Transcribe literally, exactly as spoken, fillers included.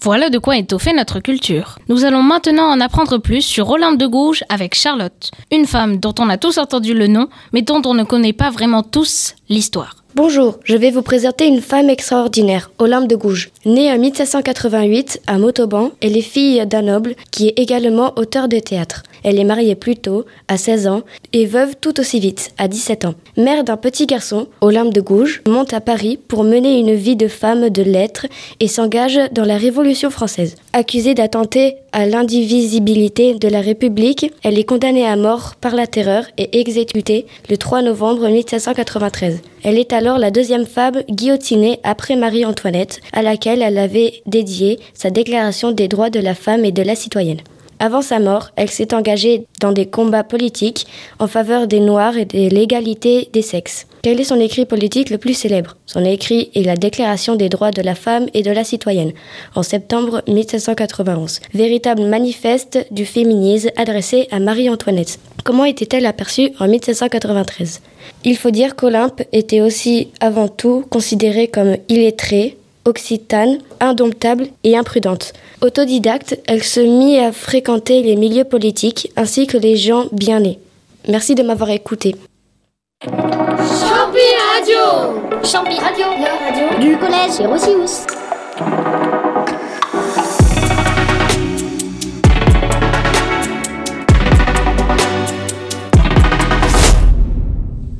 Voilà de quoi étoffer notre culture. Nous allons maintenant en apprendre plus sur Olympe de Gouges avec Charlotte, une femme dont on a tous entendu le nom, mais dont on ne connaît pas vraiment tous l'histoire. Bonjour, je vais vous présenter une femme extraordinaire, Olympe de Gouges. Née en mille sept cent quatre-vingt-huit à Montauban, elle est fille d'un noble qui est également auteur de théâtre. Elle est mariée plus tôt, à seize ans, et veuve tout aussi vite, à dix-sept ans. Mère d'un petit garçon, Olympe de Gouges monte à Paris pour mener une vie de femme de lettres et s'engage dans la Révolution française. Accusée d'attenter à l'indivisibilité de la République, elle est condamnée à mort par la terreur et exécutée le trois novembre mille sept cent quatre-vingt-treize. Elle est alors la deuxième femme guillotinée après Marie-Antoinette, à laquelle elle avait dédié sa déclaration des droits de la femme et de la citoyenne. Avant sa mort, elle s'est engagée dans des combats politiques en faveur des Noirs et de l'égalité des sexes. Quel est son écrit politique le plus célèbre ? Son écrit est la Déclaration des droits de la femme et de la citoyenne, en septembre mille sept cent quatre-vingt-onze, véritable manifeste du féminisme adressé à Marie-Antoinette. Comment était-elle aperçue en mille sept cent quatre-vingt-treize ? Il faut dire qu'Olympe était aussi avant tout considérée comme illettrée, occitane, indomptable et imprudente. Autodidacte, elle se mit à fréquenter les milieux politiques ainsi que les gens bien nés. Merci de m'avoir écouté. Champi Radio Champi Radio, la radio du collège Hierosius.